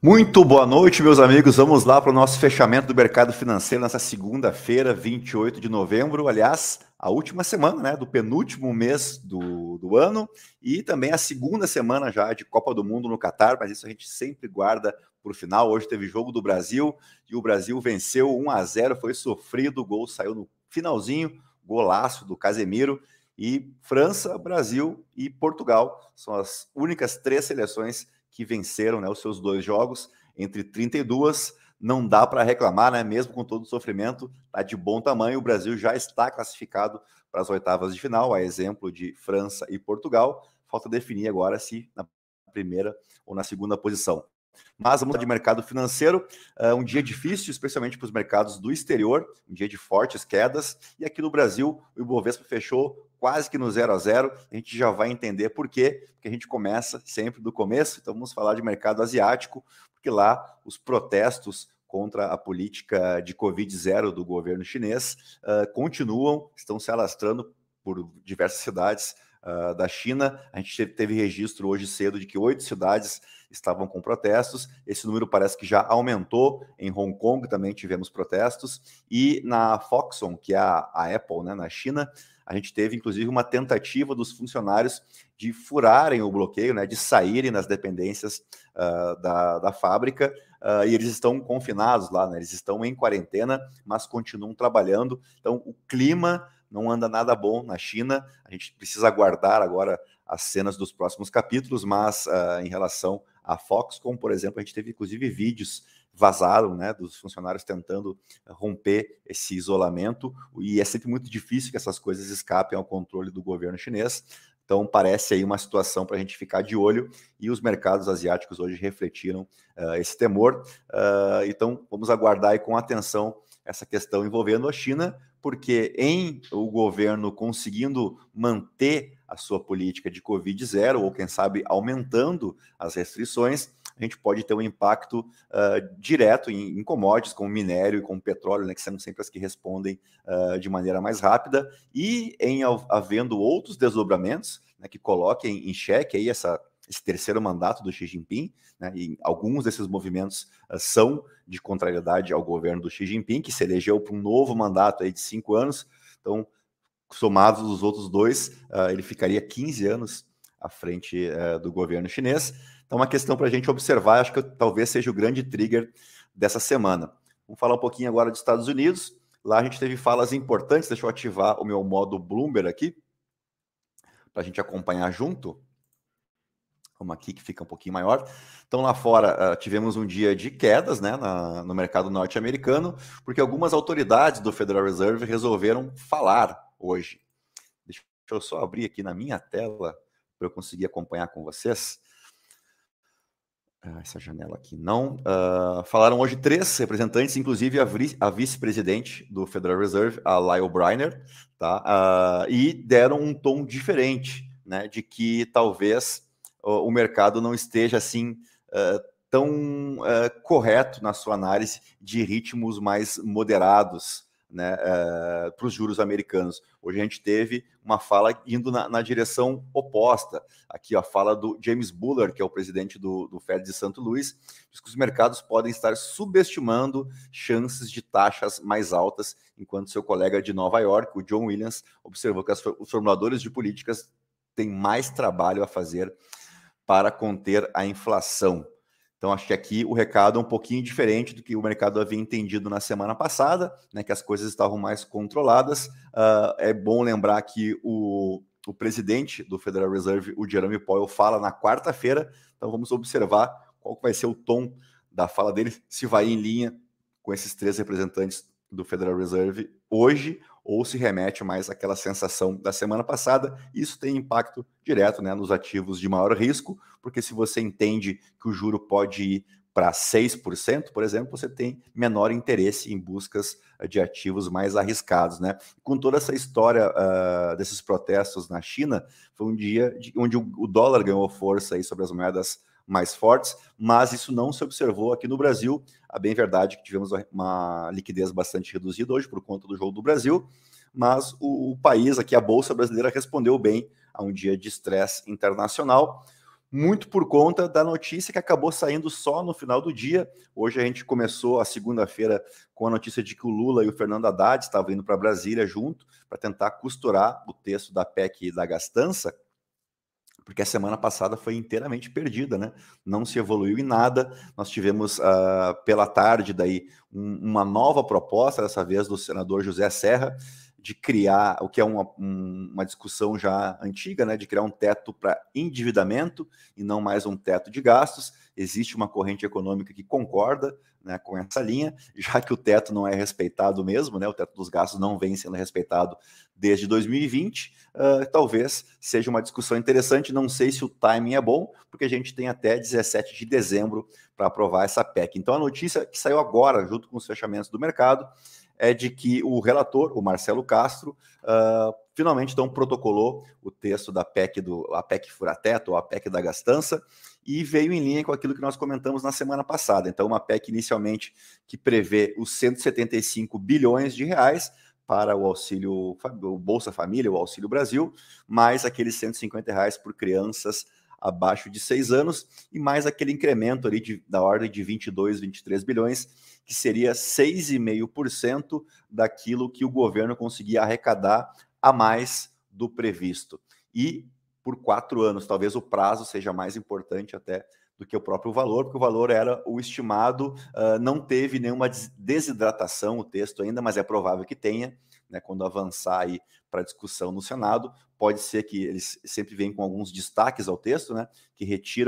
Muito boa noite, meus amigos. Vamos lá para o nosso fechamento do mercado financeiro nessa segunda-feira, 28 de novembro. Aliás, a última semana, né, do penúltimo mês do ano e também a segunda semana já de Copa do Mundo no Catar, mas isso a gente sempre guarda para o final. Hoje teve jogo do Brasil e o Brasil venceu 1-0, foi sofrido, o gol saiu no finalzinho, golaço do Casemiro. E França, Brasil e Portugal são as únicas três seleções que venceram, né, os seus dois jogos, entre 32, não dá para reclamar, né, mesmo com todo o sofrimento, está de bom tamanho, o Brasil já está classificado para as oitavas de final, a exemplo de França e Portugal, falta definir agora se na primeira ou na segunda posição. Mas vamos falar de mercado financeiro, um dia difícil, especialmente para os mercados do exterior, um dia de fortes quedas, e aqui no Brasil o Ibovespa fechou quase que no 0-0, a gente já vai entender por quê, porque a gente começa sempre do começo, então vamos falar de mercado asiático, porque lá os protestos contra a política de Covid-0 do governo chinês continuam, estão se alastrando por diversas cidades da China. A gente teve registro hoje cedo de que 8 cidades estavam com protestos. Esse número parece que já aumentou. Em Hong Kong também tivemos protestos. E na Foxconn, que é a Apple, né, na China, a gente teve, inclusive, uma tentativa dos funcionários de furarem o bloqueio, né, de saírem das dependências da fábrica, e eles estão confinados lá, né, eles estão em quarentena, mas continuam trabalhando. Então, o clima não anda nada bom na China. A gente precisa aguardar agora as cenas dos próximos capítulos, mas em relação à Foxconn, por exemplo, a gente teve, inclusive, vídeos vazaram, né, dos funcionários tentando romper esse isolamento, e é sempre muito difícil que essas coisas escapem ao controle do governo chinês. Então, parece aí uma situação para a gente ficar de olho, e os mercados asiáticos hoje refletiram esse temor. Então, vamos aguardar aí com atenção essa questão envolvendo a China, porque em o governo conseguindo manter a sua política de Covid-0, ou quem sabe aumentando as restrições, a gente pode ter um impacto direto em commodities como minério e como petróleo, né, que são sempre as que respondem de maneira mais rápida, e em havendo outros desdobramentos, né, que coloquem em xeque aí esse terceiro mandato do Xi Jinping, né, e alguns desses movimentos são de contrariedade ao governo do Xi Jinping, que se elegeu para um novo mandato aí de 5 anos, então, somados os outros dois, ele ficaria 15 anos à frente do governo chinês. Então, uma questão para a gente observar, acho que talvez seja o grande trigger dessa semana. Vamos falar um pouquinho agora dos Estados Unidos. Lá a gente teve falas importantes, deixa eu ativar o meu modo Bloomberg aqui, para a gente acompanhar junto. Vamos aqui que fica um pouquinho maior. Então, lá fora, tivemos um dia de quedas, né, no mercado norte-americano, porque algumas autoridades do Federal Reserve resolveram falar hoje. Deixa eu só abrir aqui na minha tela para eu conseguir acompanhar com vocês. Essa janela aqui não. Falaram hoje 3 representantes, inclusive a vice-presidente do Federal Reserve, a Lael Brainerd, tá? E deram um tom diferente, né, de que talvez o mercado não esteja assim tão correto na sua análise de ritmos mais moderados, né, para os juros americanos. Hoje a gente teve uma fala indo na direção oposta. Aqui a fala do James Bullard, que é o presidente do Fed de Santo Luís, diz que os mercados podem estar subestimando chances de taxas mais altas, enquanto seu colega de Nova York, o John Williams, observou que os formuladores de políticas têm mais trabalho a fazer para conter a inflação. Então, acho que aqui o recado é um pouquinho diferente do que o mercado havia entendido na semana passada, né, que as coisas estavam mais controladas. É bom lembrar que o presidente do Federal Reserve, o Jerome Powell, fala na quarta-feira, então vamos observar qual vai ser o tom da fala dele, se vai em linha com esses 3 representantes do Federal Reserve hoje, ou se remete mais àquela sensação da semana passada. Isso tem impacto direto, né, nos ativos de maior risco, porque se você entende que o juro pode ir para 6%, por exemplo, você tem menor interesse em buscas de ativos mais arriscados, né? Com toda essa história desses protestos na China, foi um dia onde o dólar ganhou força aí sobre as moedas mais fortes, mas isso não se observou aqui no Brasil. A bem verdade que tivemos uma liquidez bastante reduzida hoje por conta do jogo do Brasil, mas o país aqui, a Bolsa Brasileira, respondeu bem a um dia de estresse internacional. muito por conta da notícia que acabou saindo só no final do dia. Hoje a gente começou a segunda-feira com a notícia de que o Lula e o Fernando Haddad estavam indo para Brasília junto para tentar costurar o texto da PEC da gastança, porque a semana passada foi inteiramente perdida, né? Não se evoluiu em nada. Nós tivemos pela tarde daí uma nova proposta, dessa vez do senador José Serra, de criar o que é uma discussão já antiga, né? De criar um teto para endividamento e não mais um teto de gastos. Existe uma corrente econômica que concorda, né, com essa linha, já que o teto não é respeitado mesmo, né? O teto dos gastos não vem sendo respeitado desde 2020. Talvez seja uma discussão interessante. Não sei se o timing é bom, porque a gente tem até 17 de dezembro para aprovar essa PEC. Então, a notícia que saiu agora, junto com os fechamentos do mercado, é de que o relator, o Marcelo Castro, finalmente então protocolou o texto da PEC, a PEC fura-teto, ou a PEC da gastança, e veio em linha com aquilo que nós comentamos na semana passada. Então, uma PEC inicialmente que prevê os 175 bilhões de reais para o auxílio, o Bolsa Família, o Auxílio Brasil, mais aqueles 150 reais por crianças abaixo de 6 anos, e mais aquele incremento ali da ordem de 22, 23 bilhões, que seria 6,5% daquilo que o governo conseguia arrecadar a mais do previsto. E por 4 anos, talvez o prazo seja mais importante até do que o próprio valor, porque o valor era o estimado, não teve nenhuma desidratação o texto ainda, mas é provável que tenha, né, quando avançar aí para discussão no Senado. Pode ser que eles sempre venham com alguns destaques ao texto, né, que retiram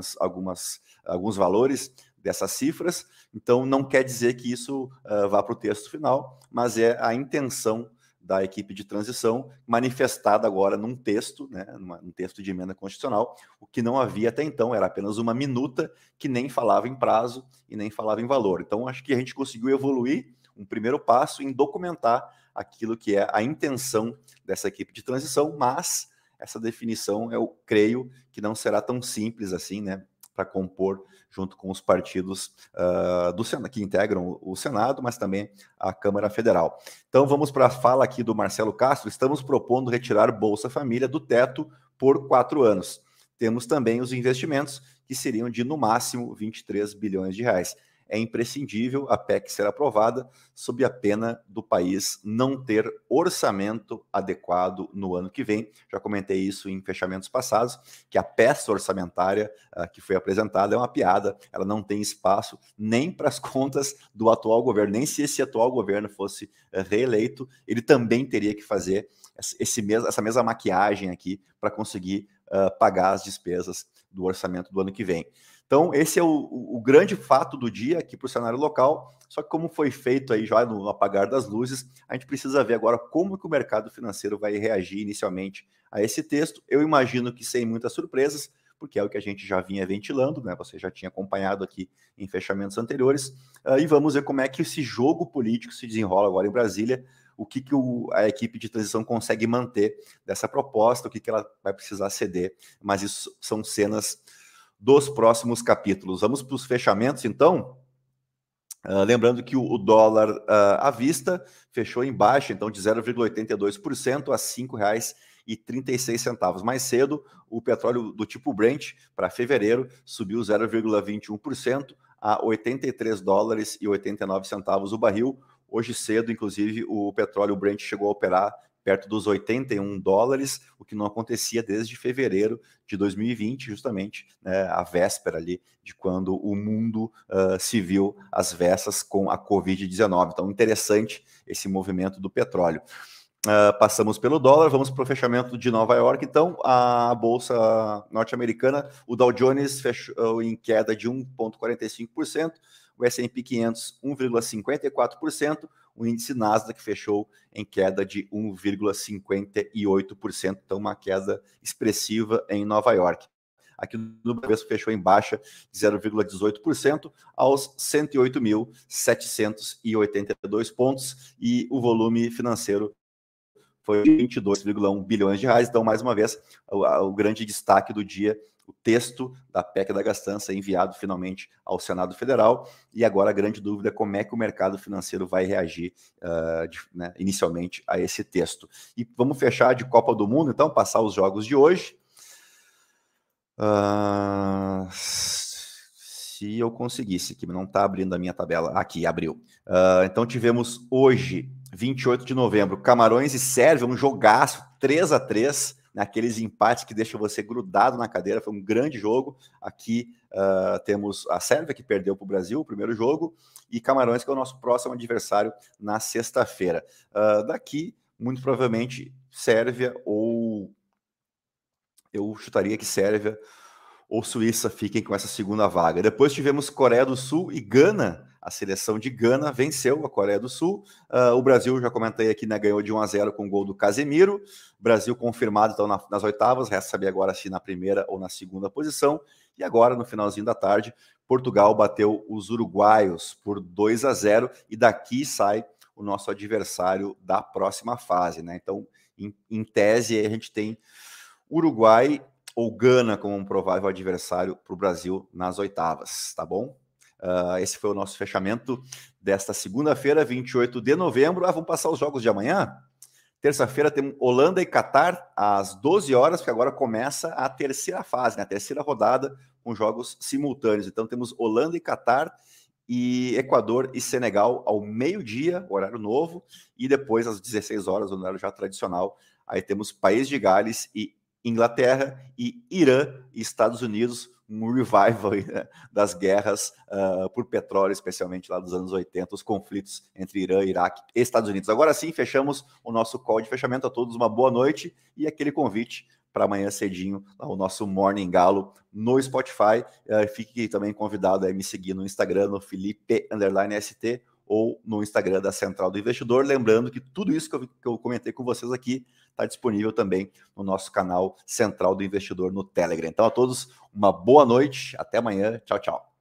alguns valores dessas cifras. Então, não quer dizer que isso vá para o texto final, mas é a intenção da equipe de transição manifestada agora num texto, né, num texto de emenda constitucional. O que não havia até então era apenas uma minuta que nem falava em prazo e nem falava em valor. Então, acho que a gente conseguiu evoluir um primeiro passo em documentar aquilo que é a intenção dessa equipe de transição, mas essa definição eu creio que não será tão simples assim, né, para compor junto com os partidos do Senado, que integram o Senado, mas também a Câmara Federal. Então vamos para a fala aqui do Marcelo Castro. Estamos propondo retirar Bolsa Família do teto por 4 anos. Temos também os investimentos, que seriam de, no máximo, 23 bilhões de reais. É imprescindível a PEC ser aprovada sob a pena do país não ter orçamento adequado no ano que vem. Já comentei isso em fechamentos passados, que a peça orçamentária que foi apresentada é uma piada. Ela não tem espaço nem para as contas do atual governo. Nem se esse atual governo fosse reeleito, ele também teria que fazer essa mesma maquiagem aqui para conseguir pagar as despesas do orçamento do ano que vem. Então, esse é o grande fato do dia aqui para o cenário local. Só que como foi feito aí já no apagar das luzes, a gente precisa ver agora como que o mercado financeiro vai reagir inicialmente a esse texto. Eu imagino que sem muitas surpresas, porque é o que a gente já vinha ventilando, né? Você já tinha acompanhado aqui em fechamentos anteriores. E vamos ver como é que esse jogo político se desenrola agora em Brasília, o que a equipe de transição consegue manter dessa proposta, o que ela vai precisar ceder. Mas isso são cenas dos próximos capítulos. Vamos para os fechamentos, então. Lembrando que o dólar à vista fechou em baixa, então de 0,82% a R$ 5,36. Mais cedo, o petróleo do tipo Brent para fevereiro subiu 0,21% a $83,89 o barril. Hoje cedo, inclusive, o petróleo Brent chegou a operar perto dos $81, o que não acontecia desde fevereiro de 2020, justamente, né, a véspera ali de quando o mundo se viu às vessas com a Covid-19. Então, interessante esse movimento do petróleo. Passamos pelo dólar, vamos para o fechamento de Nova York. Então, a bolsa norte-americana, o Dow Jones fechou em queda de 1,45%, o S&P 500 1,54%, o índice Nasdaq fechou em queda de 1,58%, então uma queda expressiva em Nova York. Aqui no Bovespa fechou em baixa de 0,18% aos 108.782 pontos, e o volume financeiro foi 22,1 bilhões de reais. Então, mais uma vez, o grande destaque do dia, o texto da PEC da gastança enviado finalmente ao Senado Federal. E agora a grande dúvida é como é que o mercado financeiro vai reagir inicialmente a esse texto. E vamos fechar de Copa do Mundo, então, passar os jogos de hoje. Se eu conseguisse, que não está abrindo a minha tabela. Aqui, abriu. Então tivemos hoje, 28 de novembro, Camarões e Sérvia, um jogaço, 3-3, naqueles empates que deixam você grudado na cadeira. Foi um grande jogo. Aqui temos a Sérvia, que perdeu para o Brasil o primeiro jogo, e Camarões, que é o nosso próximo adversário na sexta-feira. Daqui, muito provavelmente, Sérvia ou... Eu chutaria que Sérvia ou Suíça fiquem com essa segunda vaga. Depois tivemos Coreia do Sul e Gana. A seleção de Gana venceu a Coreia do Sul. O Brasil, já comentei aqui, né, ganhou de 1-0 com o gol do Casemiro. Brasil confirmado então nas oitavas. Resta saber agora se na primeira ou na segunda posição. E agora, no finalzinho da tarde, Portugal bateu os uruguaios por 2-0 e daqui sai o nosso adversário da próxima fase, né? Então, em tese, a gente tem Uruguai ou Gana como um provável adversário para o Brasil nas oitavas, tá bom? Esse foi o nosso fechamento desta segunda-feira, 28 de novembro. Vamos passar os jogos de amanhã? Terça-feira tem Holanda e Catar às 12 horas, porque agora começa a terceira fase, né? A terceira rodada com jogos simultâneos. Então temos Holanda e Catar e Equador e Senegal ao meio-dia, horário novo, e depois às 16 horas, horário já tradicional. Aí temos País de Gales e Inglaterra e Irã e Estados Unidos, um revival aí, né, das guerras por petróleo, especialmente lá dos anos 80, os conflitos entre Irã, Iraque e Estados Unidos. Agora sim, fechamos o nosso call de fechamento. A todos uma boa noite e aquele convite para amanhã cedinho, o nosso Morning Galo no Spotify. Fique também convidado a me seguir no Instagram, no Felipe_ST, ou no Instagram da Central do Investidor. Lembrando que tudo isso que eu comentei com vocês aqui está disponível também no nosso canal Central do Investidor no Telegram. Então, a todos, uma boa noite. Até amanhã. Tchau, tchau.